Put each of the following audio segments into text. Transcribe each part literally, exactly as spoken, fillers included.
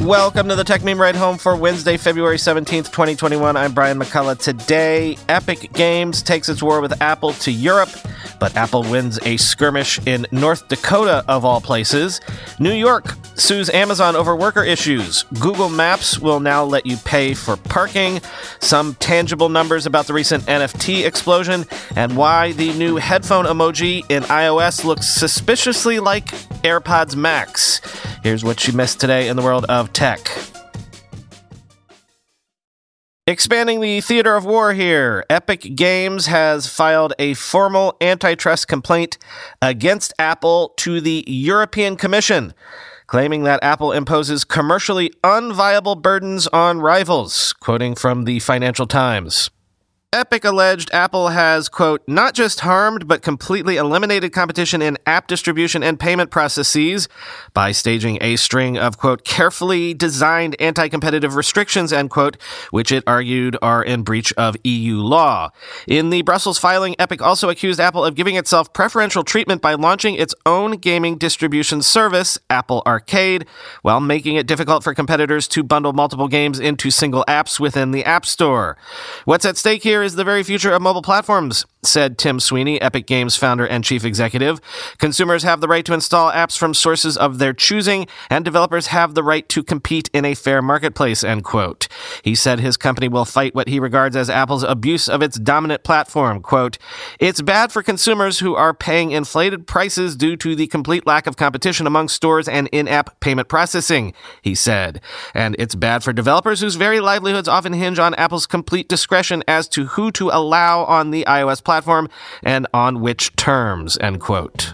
Welcome to the Tech Meme Ride Home for Wednesday, February seventeenth, twenty twenty-one. I'm Brian McCullough. Today, Epic Games takes its war with Apple to Europe, but Apple wins a skirmish in North Dakota, of all places. New York sues Amazon over worker issues. Google Maps will now let you pay for parking. Some tangible numbers about the recent N F T explosion, and why the new headphone emoji in iOS looks suspiciously like AirPods Max. Here's what you missed today in the world of tech. Expanding the theater of war here, Epic Games has filed a formal antitrust complaint against Apple to the European Commission, claiming that Apple imposes commercially unviable burdens on rivals, quoting from the Financial Times. Epic alleged Apple has, quote, not just harmed, but completely eliminated competition in app distribution and payment processes by staging a string of, quote, carefully designed anti-competitive restrictions, end quote, which it argued are in breach of E U law. In the Brussels filing, Epic also accused Apple of giving itself preferential treatment by launching its own gaming distribution service, Apple Arcade, while making it difficult for competitors to bundle multiple games into single apps within the App Store. What's at stake here is the very future of mobile platforms, said Tim Sweeney, Epic Games founder and chief executive. Consumers have the right to install apps from sources of their choosing, and developers have the right to compete in a fair marketplace, end quote. He said his company will fight what he regards as Apple's abuse of its dominant platform. Quote, it's bad for consumers who are paying inflated prices due to the complete lack of competition among stores and in-app payment processing, he said. And it's bad for developers whose very livelihoods often hinge on Apple's complete discretion as to who to allow on the iOS platform and on which terms, end quote.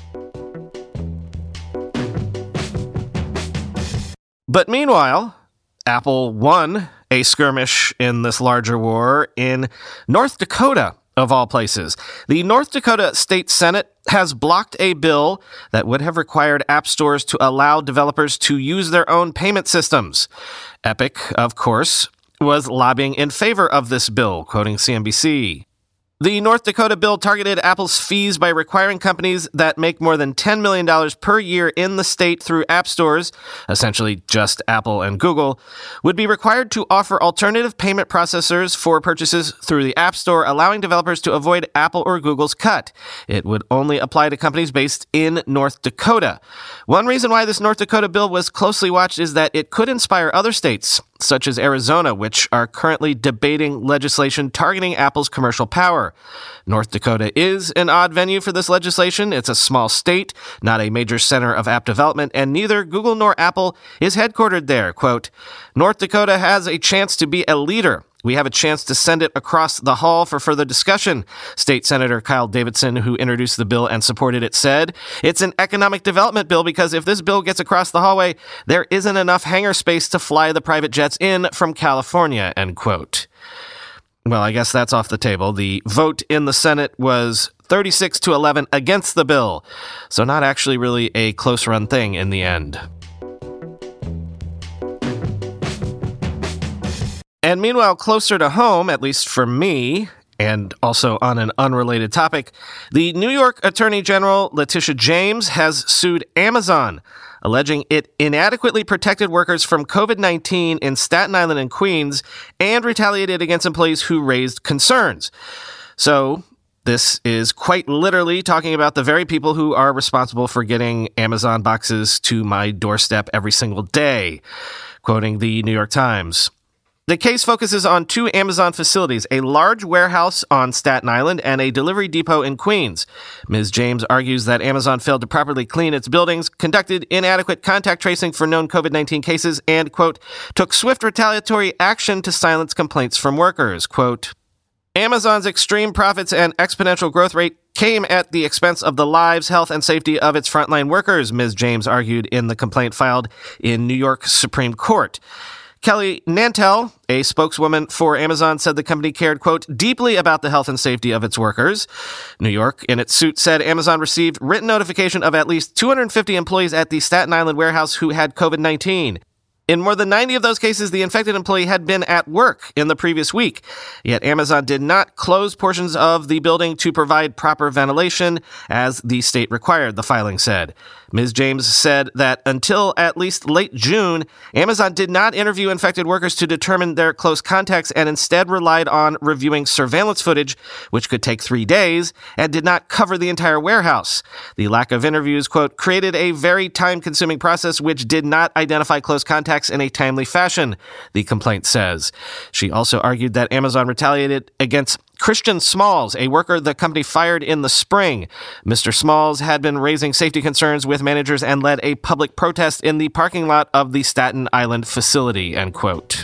But meanwhile, Apple won a skirmish in this larger war in North Dakota, of all places. The North Dakota State Senate has blocked a bill that would have required app stores to allow developers to use their own payment systems. Epic, of course, was lobbying in favor of this bill, quoting C N B C. The North Dakota bill targeted Apple's fees by requiring companies that make more than ten million dollars per year in the state through app stores, essentially just Apple and Google, would be required to offer alternative payment processors for purchases through the App Store, allowing developers to avoid Apple or Google's cut. It would only apply to companies based in North Dakota. One reason why this North Dakota bill was closely watched is that it could inspire other states, such as Arizona, which are currently debating legislation targeting Apple's commercial power. North Dakota is an odd venue for this legislation. It's a small state, not a major center of app development, and neither Google nor Apple is headquartered there. Quote, North Dakota has a chance to be a leader. We have a chance to send it across the hall for further discussion, State Senator Kyle Davidson, who introduced the bill and supported it, said. It's an economic development bill because if this bill gets across the hallway, there isn't enough hangar space to fly the private jets in from California, end quote. Well, I guess that's off the table. The vote in the Senate was thirty-six to eleven against the bill, so not actually really a close-run thing in the end. And meanwhile, closer to home, at least for me, and also on an unrelated topic, the New York Attorney General Letitia James has sued Amazon, alleging it inadequately protected workers from covid nineteen in Staten Island and Queens and retaliated against employees who raised concerns. So this is quite literally talking about the very people who are responsible for getting Amazon boxes to my doorstep every single day, quoting the New York Times. The case focuses on two Amazon facilities, a large warehouse on Staten Island and a delivery depot in Queens. Miz James argues that Amazon failed to properly clean its buildings, conducted inadequate contact tracing for known covid nineteen cases, and, quote, took swift retaliatory action to silence complaints from workers. Quote, Amazon's extreme profits and exponential growth rate came at the expense of the lives, health, and safety of its frontline workers, Miz James argued in the complaint filed in New York Supreme Court. Kelly Nantel, a spokeswoman for Amazon, said the company cared, quote, deeply about the health and safety of its workers. New York, in its suit, said Amazon received written notification of at least two hundred fifty employees at the Staten Island warehouse who had covid nineteen. In more than ninety of those cases, the infected employee had been at work in the previous week. Yet Amazon did not close portions of the building to provide proper ventilation, as the state required, the filing said. Miz James said that until at least late June, Amazon did not interview infected workers to determine their close contacts and instead relied on reviewing surveillance footage, which could take three days, and did not cover the entire warehouse. The lack of interviews, quote, created a very time-consuming process which did not identify close contacts in a timely fashion, the complaint says. She also argued that Amazon retaliated against Christian Smalls, a worker the company fired in the spring. Mister Smalls had been raising safety concerns with managers and led a public protest in the parking lot of the Staten Island facility, end quote.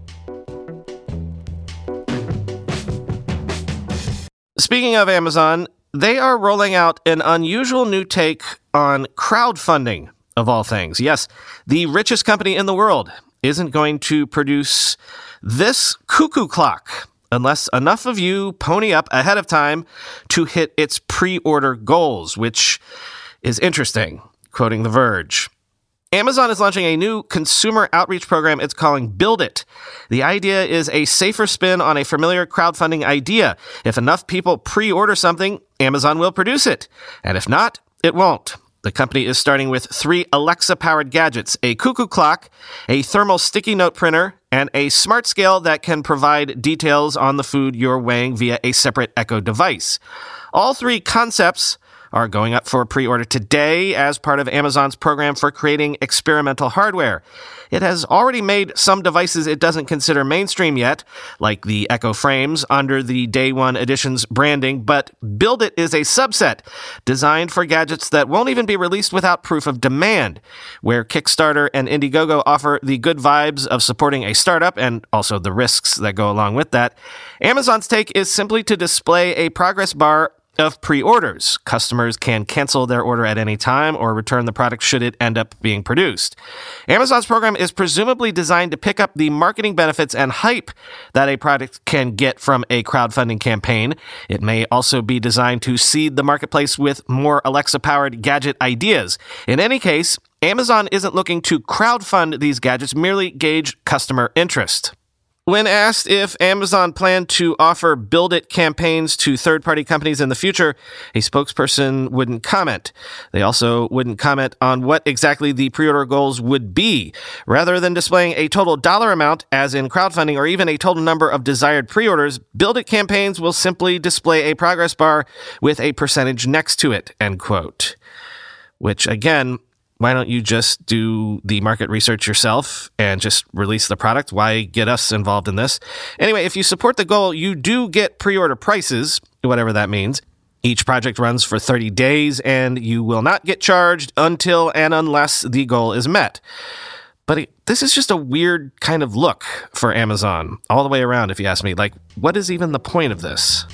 Speaking of Amazon, they are rolling out an unusual new take on crowdfunding, of all things. Yes, the richest company in the world isn't going to produce this cuckoo clock unless enough of you pony up ahead of time to hit its pre-order goals, which is interesting, quoting The Verge. Amazon is launching a new consumer outreach program it's calling Build It. The idea is a safer spin on a familiar crowdfunding idea. If enough people pre-order something, Amazon will produce it. And if not, it won't. The company is starting with three Alexa-powered gadgets, a cuckoo clock, a thermal sticky note printer, and a smart scale that can provide details on the food you're weighing via a separate Echo device. All three concepts are going up for pre-order today as part of Amazon's program for creating experimental hardware. It has already made some devices it doesn't consider mainstream yet, like the Echo Frames under the Day One Editions branding, but Build It is a subset designed for gadgets that won't even be released without proof of demand. Where Kickstarter and Indiegogo offer the good vibes of supporting a startup and also the risks that go along with that, Amazon's take is simply to display a progress bar of pre-orders. Customers can cancel their order at any time or return the product should it end up being produced. Amazon's program is presumably designed to pick up the marketing benefits and hype that a product can get from a crowdfunding campaign. It may also be designed to seed the marketplace with more Alexa-powered gadget ideas. In any case, Amazon isn't looking to crowdfund these gadgets, merely gauge customer interest. When asked if Amazon planned to offer Build It campaigns to third-party companies in the future, a spokesperson wouldn't comment. They also wouldn't comment on what exactly the pre-order goals would be. Rather than displaying a total dollar amount, as in crowdfunding, or even a total number of desired pre-orders, Build It campaigns will simply display a progress bar with a percentage next to it, end quote. Which, again, why don't you just do the market research yourself and just release the product? Why get us involved in this? Anyway, if you support the goal, you do get pre-order prices, whatever that means. Each project runs for thirty days, and you will not get charged until and unless the goal is met. But it, this is just a weird kind of look for Amazon, all the way around, if you ask me. Like, what is even the point of this?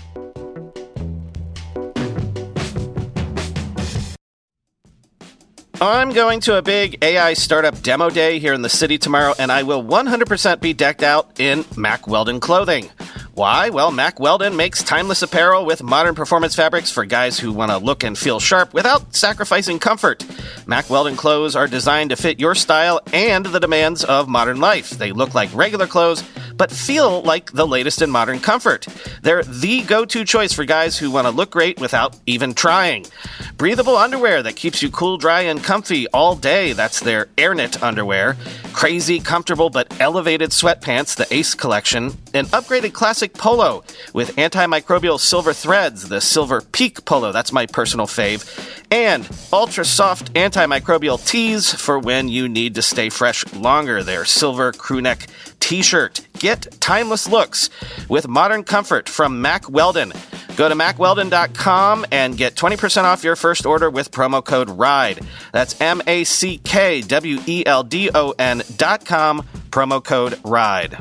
I'm going to a big A I startup demo day here in the city tomorrow, and I will one hundred percent be decked out in Mack Weldon clothing. Why? Well, Mack Weldon makes timeless apparel with modern performance fabrics for guys who want to look and feel sharp without sacrificing comfort. Mack Weldon clothes are designed to fit your style and the demands of modern life. They look like regular clothes, but feel like the latest in modern comfort. They're the go-to choice for guys who want to look great without even trying. Breathable underwear that keeps you cool, dry, and comfy all day. That's their AirKnit underwear. Crazy, comfortable, but elevated sweatpants, the Ace collection. An upgraded classic polo with antimicrobial silver threads, the Silver Peak polo. That's my personal fave. And ultra-soft antimicrobial tees for when you need to stay fresh longer. Their silver crewneck t-shirt. Get timeless looks with modern comfort from Mack Weldon. Go to mack weldon dot com and get twenty percent off your first order with promo code RIDE. That's M A C K W E L D O N dot com, promo code RIDE.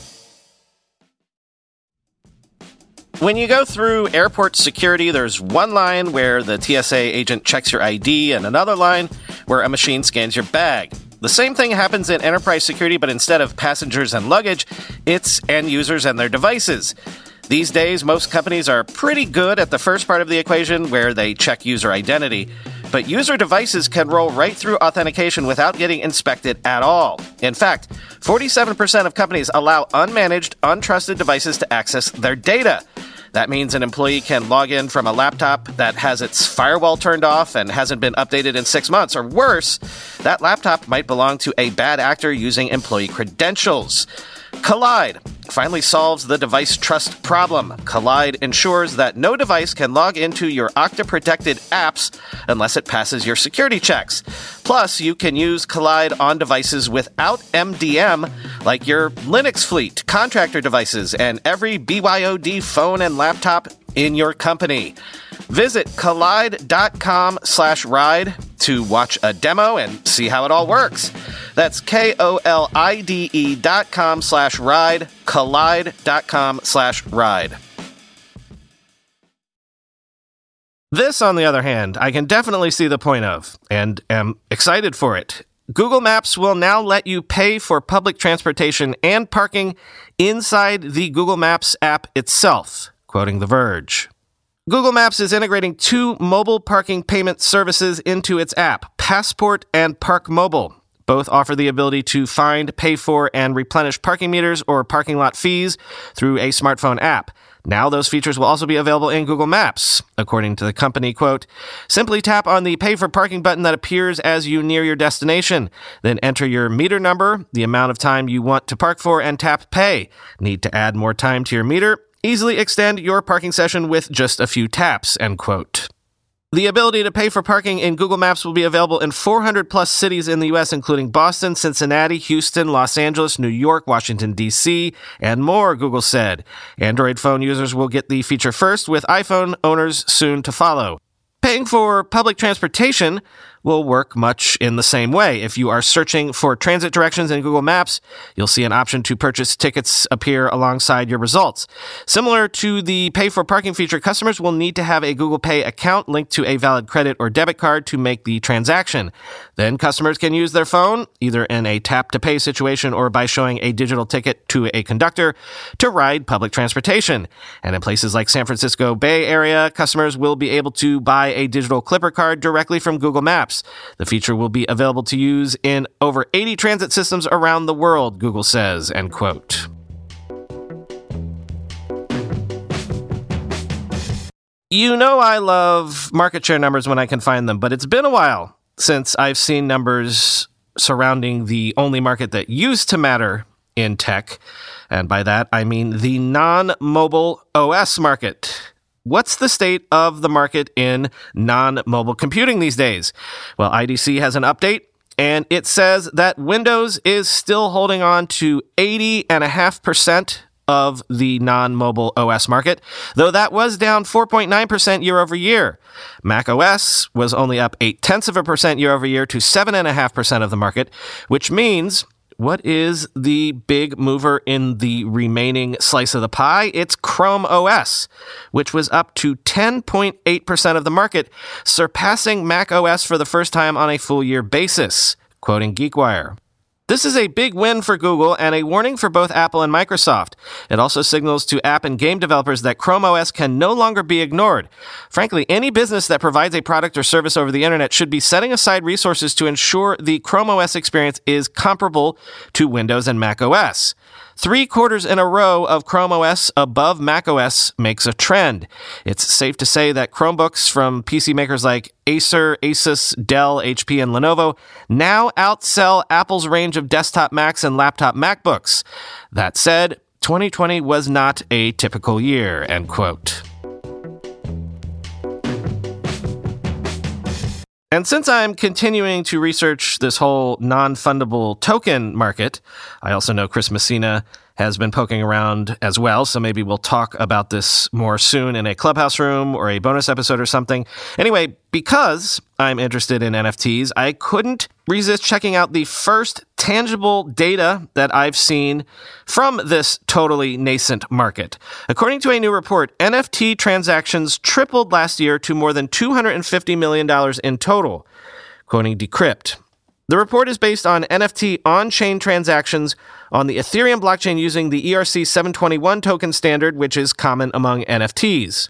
When you go through airport security, there's one line where the T S A agent checks your I D and another line where a machine scans your bag. The same thing happens in enterprise security, but instead of passengers and luggage, it's end users and their devices. These days, most companies are pretty good at the first part of the equation where they check user identity. but user devices can roll right through authentication without getting inspected at all. In fact, forty-seven percent of companies allow unmanaged, untrusted devices to access their data. That means an employee can log in from a laptop that has its firewall turned off and hasn't been updated in six months. Or worse, that laptop might belong to a bad actor using employee credentials. Kolide finally solves the device trust problem. Kolide ensures that no device can log into your Okta-protected apps unless it passes your security checks. Plus, you can use Kolide on devices without M D M, like your Linux fleet, contractor devices, and every B Y O D phone and laptop in your company. Visit kolide.com slash ride to watch a demo and see how it all works. That's K-O-L-I-D-E dot com slash ride, kolide.com slash ride. This, on the other hand, I can definitely see the point of, and am excited for it. Google Maps will now let you pay for public transportation and parking inside the Google Maps app itself, quoting The Verge. Google Maps is integrating two mobile parking payment services into its app, Passport and Park Mobile. Both offer the ability to find, pay for, and replenish parking meters or parking lot fees through a smartphone app. Now those features will also be available in Google Maps. According to the company, quote, simply tap on the Pay for Parking button that appears as you near your destination. Then enter your meter number, the amount of time you want to park for, and tap Pay. Need to add more time to your meter? Easily extend your parking session with just a few taps, end quote. The ability to pay for parking in Google Maps will be available in four hundred plus cities in the U S, including Boston, Cincinnati, Houston, Los Angeles, New York, Washington, D C, and more, Google said. Android phone users will get the feature first, with iPhone owners soon to follow. Paying for public transportation will work much in the same way. If you are searching for transit directions in Google Maps, you'll see an option to purchase tickets appear alongside your results. Similar to the Pay for Parking feature, customers will need to have a Google Pay account linked to a valid credit or debit card to make the transaction. Then customers can use their phone, either in a tap-to-pay situation or by showing a digital ticket to a conductor, to ride public transportation. And in places like San Francisco Bay Area, customers will be able to buy a digital Clipper card directly from Google Maps. The feature will be available to use in over eighty transit systems around the world, Google says, end quote. You know I love market share numbers when I can find them, but it's been a while since I've seen numbers surrounding the only market that used to matter in tech. And by that, I mean the non-mobile O S market. What's the state of the market in non-mobile computing these days? Well, I D C has an update, and it says that Windows is still holding on to eighty point five percent of the non-mobile O S market, though that was down four point nine percent year over year. Mac O S was only up eight tenths of a percent year over year to seven point five percent of the market, which means what is the big mover in the remaining slice of the pie? It's Chrome O S, which was up to ten point eight percent of the market, surpassing Mac O S for the first time on a full-year basis, quoting GeekWire. This is a big win for Google and a warning for both Apple and Microsoft. It also signals to app and game developers that Chrome O S can no longer be ignored. Frankly, any business that provides a product or service over the internet should be setting aside resources to ensure the Chrome O S experience is comparable to Windows and Mac O S. Three quarters in a row of Chrome O S above Mac O S makes a trend. It's safe to say that Chromebooks from P C makers like Acer, Asus, Dell, H P, and Lenovo now outsell Apple's range of desktop Macs and laptop MacBooks. That said, twenty twenty was not a typical year, end quote. And since I'm continuing to research this whole non-fundable token market, I also know Chris Messina has been poking around as well, so maybe we'll talk about this more soon in a Clubhouse room or a bonus episode or something. Anyway, because I'm interested in N F Ts, I couldn't resist checking out the first tangible data that I've seen from this totally nascent market. According to a new report, N F T transactions tripled last year to more than two hundred fifty million dollars in total, quoting Decrypt. The report is based on N F T on-chain transactions on the Ethereum blockchain using the E R C seven twenty-one token standard, which is common among N F Ts.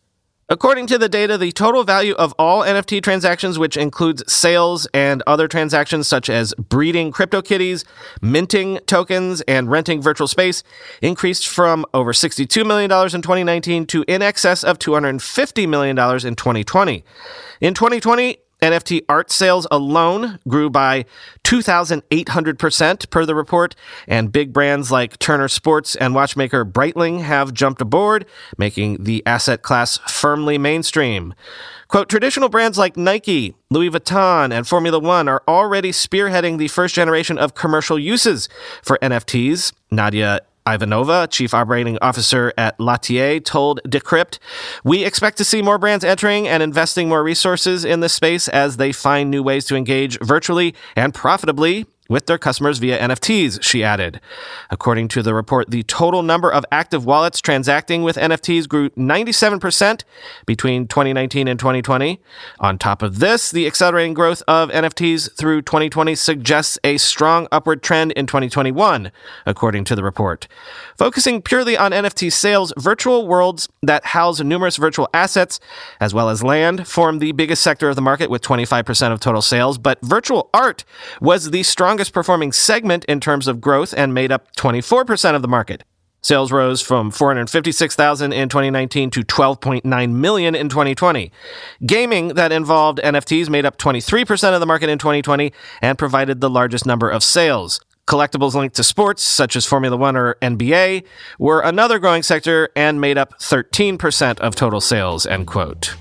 According to the data, the total value of all N F T transactions, which includes sales and other transactions such as breeding CryptoKitties, minting tokens, and renting virtual space, increased from over sixty-two million dollars in twenty nineteen to in excess of two hundred fifty million dollars in twenty twenty. In twenty twenty, N F T art sales alone grew by two thousand eight hundred percent per the report, and big brands like Turner Sports and watchmaker Breitling have jumped aboard, making the asset class firmly mainstream. Quote, traditional brands like Nike, Louis Vuitton, and Formula One are already spearheading the first generation of commercial uses for N F Ts, Nadia Ivanova, chief operating officer at Latier, told Decrypt, "We expect to see more brands entering and investing more resources in this space as they find new ways to engage virtually and profitably with their customers via N F Ts," she added. According to the report, the total number of active wallets transacting with N F Ts grew ninety-seven percent between twenty nineteen and twenty twenty. On top of this, the accelerating growth of N F Ts through twenty twenty suggests a strong upward trend in twenty twenty-one, according to the report. Focusing purely on N F T sales, virtual worlds that house numerous virtual assets, as well as land, form the biggest sector of the market with twenty-five percent of total sales, but virtual art was the strongest performing segment in terms of growth and made up twenty-four percent of the market. Sales rose from four hundred fifty-six thousand in twenty nineteen to twelve point nine million in twenty twenty. Gaming that involved N F Ts made up twenty-three percent of the market in twenty twenty and provided the largest number of sales. Collectibles linked to sports, such as Formula One or N B A, were another growing sector and made up thirteen percent of total sales, end quote.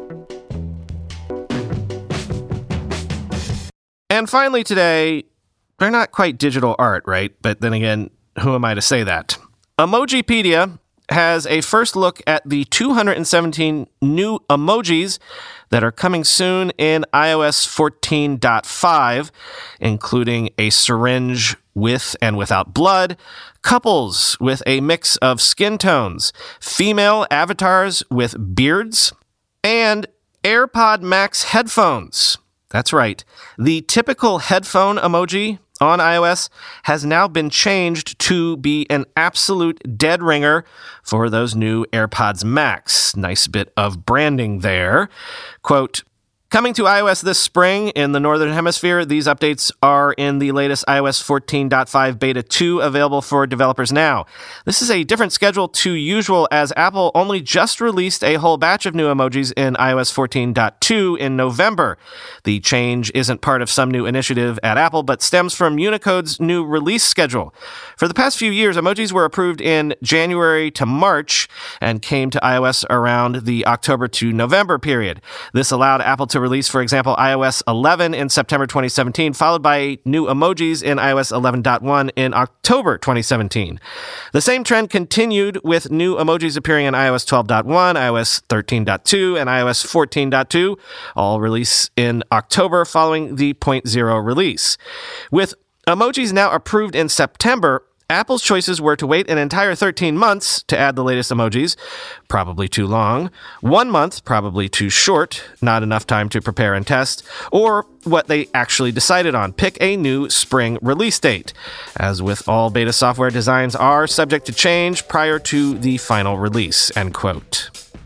And finally today, they're not quite digital art, right? But then again, who am I to say that? Emojipedia has a first look at the two hundred seventeen new emojis that are coming soon in i O S fourteen point five, including a syringe with and without blood, couples with a mix of skin tones, female avatars with beards, and AirPod Max headphones. That's right. The typical headphone emoji on iOS has now been changed to be an absolute dead ringer for those new AirPods Max. Nice bit of branding there. Quote, coming to iOS this spring in the Northern Hemisphere, these updates are in the latest i O S fourteen point five Beta two available for developers now. This is a different schedule to usual as Apple only just released a whole batch of new emojis in i O S fourteen point two in November. The change isn't part of some new initiative at Apple, but stems from Unicode's new release schedule. For the past few years, emojis were approved in January to March and came to iOS around the October to November period. This allowed Apple to release, for example, i O S eleven in September twenty seventeen, followed by new emojis in i O S eleven point one in October twenty seventeen. The same trend continued with new emojis appearing in i O S twelve point one, i O S thirteen point two, and i O S fourteen point two, all release in October following the point oh release. With emojis now approved in September, Apple's choices were to wait an entire thirteen months to add the latest emojis, probably too long, one month, probably too short, not enough time to prepare and test, or what they actually decided on, pick a new spring release date. As with all beta software, designs are subject to change prior to the final release, end quote.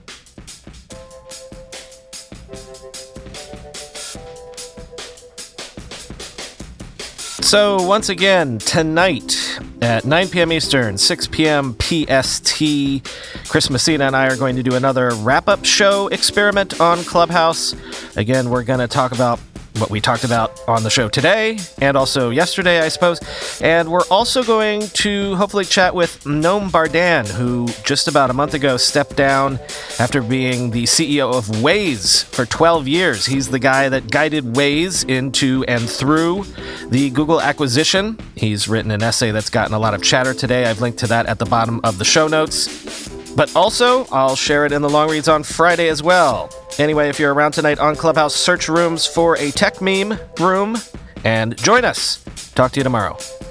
So, once again, tonight at nine p.m. Eastern, six p.m. P S T, Chris Messina and I are going to do another wrap-up show experiment on Clubhouse. Again, we're going to talk about what we talked about on the show today and also yesterday, I suppose. And we're also going to hopefully chat with Noam Bardan, who just about a month ago stepped down after being the C E O of Waze for twelve years. He's the guy that guided Waze into and through the Google acquisition. He's written an essay that's gotten a lot of chatter today. I've linked to that at the bottom of the show notes. But also, I'll share it in the long reads on Friday as well. Anyway, if you're around tonight on Clubhouse, search rooms for a tech meme room and join us. Talk to you tomorrow.